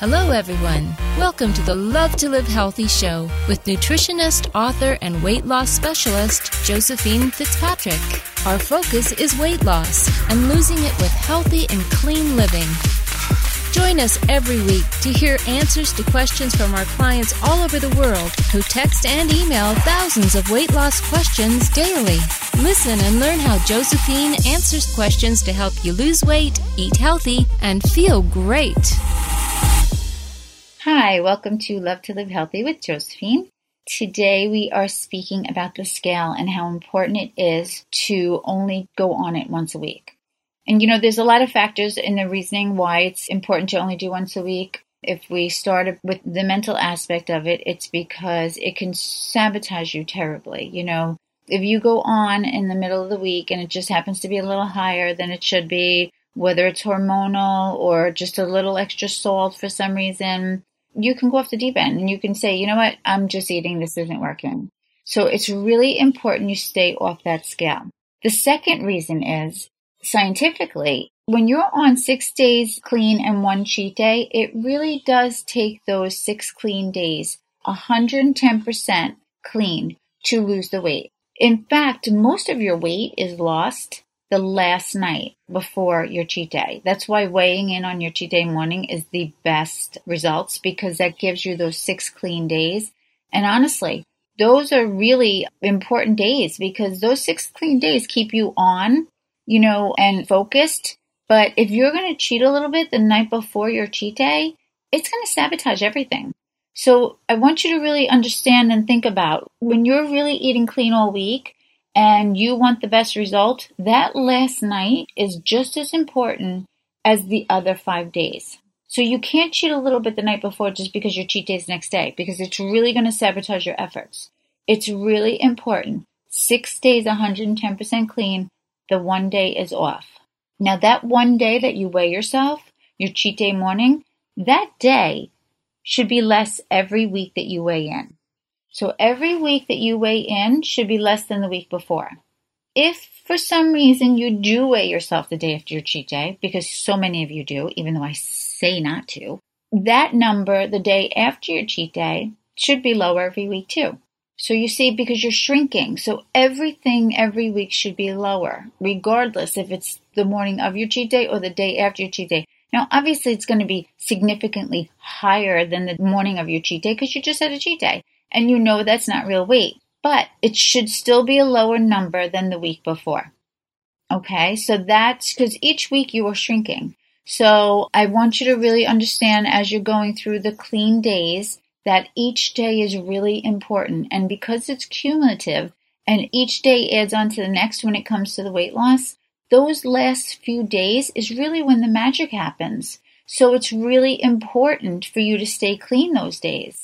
Hello, everyone. Welcome to the Love to Live Healthy show with nutritionist, author, and weight loss specialist Josephine Fitzpatrick. Our focus is weight loss and losing it with healthy and clean living. Join us every week to hear answers to questions from our clients all over the world who text and email thousands of weight loss questions daily. Listen and learn how Josephine answers questions to help you lose weight, eat healthy, and feel great. Hi, welcome to Love to Live Healthy with Josephine. Today we are speaking about the scale and how important it is to only go on it once a week. And there's a lot of factors in the reasoning why it's important to only do once a week. If we start with the mental aspect of it, it's because it can sabotage you terribly. If you go on in the middle of the week and it just happens to be a little higher than it should be, whether it's hormonal or just a little extra salt for some reason, you can go off the deep end and you can say, you know what, I'm just eating, this isn't working. So it's really important you stay off that scale. The second reason is, scientifically, when you're on 6 days clean and 1 cheat day, it really does take those 6 clean days, 110% clean, to lose the weight. In fact, most of your weight is lost the last night before your cheat day. That's why weighing in on your cheat day morning is the best results, because that gives you those 6 clean days. And honestly, those are really important days because those 6 clean days keep you on, and focused. But if you're going to cheat a little bit the night before your cheat day, it's going to sabotage everything. So I want you to really understand and think about when you're really eating clean all week and you want the best result, that last night is just as important as the other 5 days. So you can't cheat a little bit the night before just because your cheat day is next day, because it's really going to sabotage your efforts. It's really important. 6 days, 110% clean, the 1 day is off. Now that 1 day that you weigh yourself, your cheat day morning, that day should be less every week that you weigh in. So every week that you weigh in should be less than the week before. If for some reason you do weigh yourself the day after your cheat day, because so many of you do, even though I say not to, that number the day after your cheat day should be lower every week too. So you see, because you're shrinking, so everything every week should be lower, regardless if it's the morning of your cheat day or the day after your cheat day. Now, obviously, it's going to be significantly higher than the morning of your cheat day because you just had a cheat day. And that's not real weight, but it should still be a lower number than the week before. Okay, so that's because each week you are shrinking. So I want you to really understand as you're going through the clean days that each day is really important. And because it's cumulative and each day adds on to the next when it comes to the weight loss, those last few days is really when the magic happens. So it's really important for you to stay clean those days.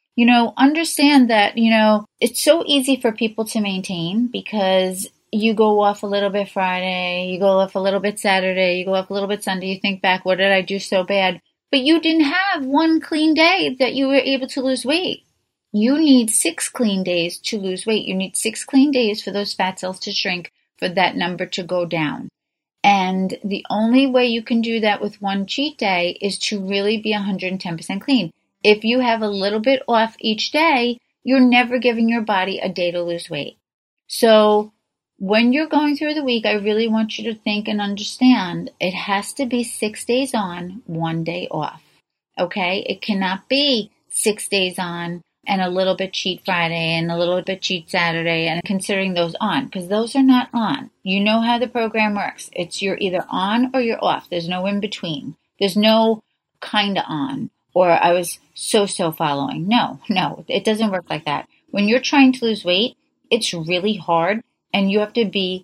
Understand that, it's so easy for people to maintain because you go off a little bit Friday, you go off a little bit Saturday, you go off a little bit Sunday, you think back, what did I do so bad? But you didn't have 1 clean day that you were able to lose weight. You need 6 clean days to lose weight. You need 6 clean days for those fat cells to shrink, for that number to go down. And the only way you can do that with 1 cheat day is to really be 110% clean. If you have a little bit off each day, you're never giving your body a day to lose weight. So when you're going through the week, I really want you to think and understand it has to be 6 days on, 1 day off. Okay? It cannot be 6 days on and a little bit cheat Friday and a little bit cheat Saturday and considering those on, because those are not on. You know how the program works. You're either on or you're off. There's no in between. There's no kinda on. Or I was so following. No, it doesn't work like that. When you're trying to lose weight, it's really hard and you have to be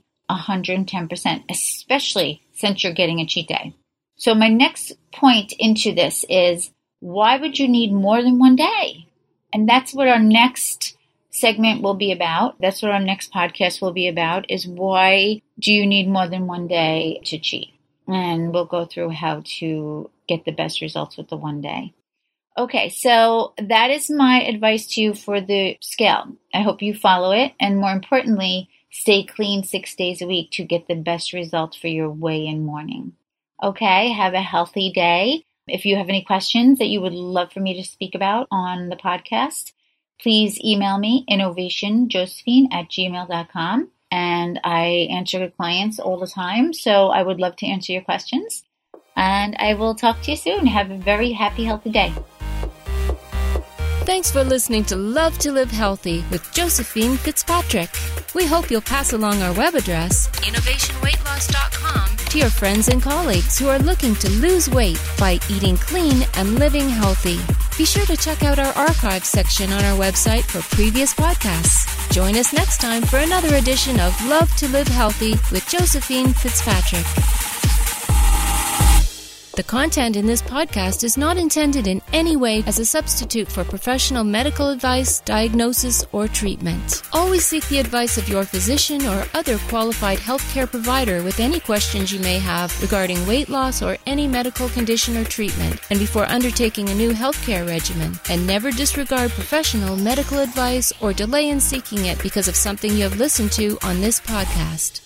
110%, especially since you're getting a cheat day. So my next point into this is, why would you need more than 1 day? And that's what our next segment will be about. That's what our next podcast will be about, is why do you need more than 1 day to cheat? And we'll go through how to get the best results with the 1 day. Okay, so that is my advice to you for the scale. I hope you follow it, and more importantly, stay clean 6 days a week to get the best results for your weigh-in morning. Okay, have a healthy day. If you have any questions that you would love for me to speak about on the podcast, please email me, innovationjosephine@gmail.com. And I answer clients all the time, so I would love to answer your questions. And I will talk to you soon. Have a very happy, healthy day. Thanks for listening to Love to Live Healthy with Josephine Fitzpatrick. We hope you'll pass along our web address, innovationweightloss.com, to your friends and colleagues who are looking to lose weight by eating clean and living healthy. Be sure to check out our archives section on our website for previous podcasts. Join us next time for another edition of Love to Live Healthy with Josephine Fitzpatrick. The content in this podcast is not intended in any way as a substitute for professional medical advice, diagnosis, or treatment. Always seek the advice of your physician or other qualified healthcare provider with any questions you may have regarding weight loss or any medical condition or treatment, and before undertaking a new healthcare regimen. And never disregard professional medical advice or delay in seeking it because of something you have listened to on this podcast.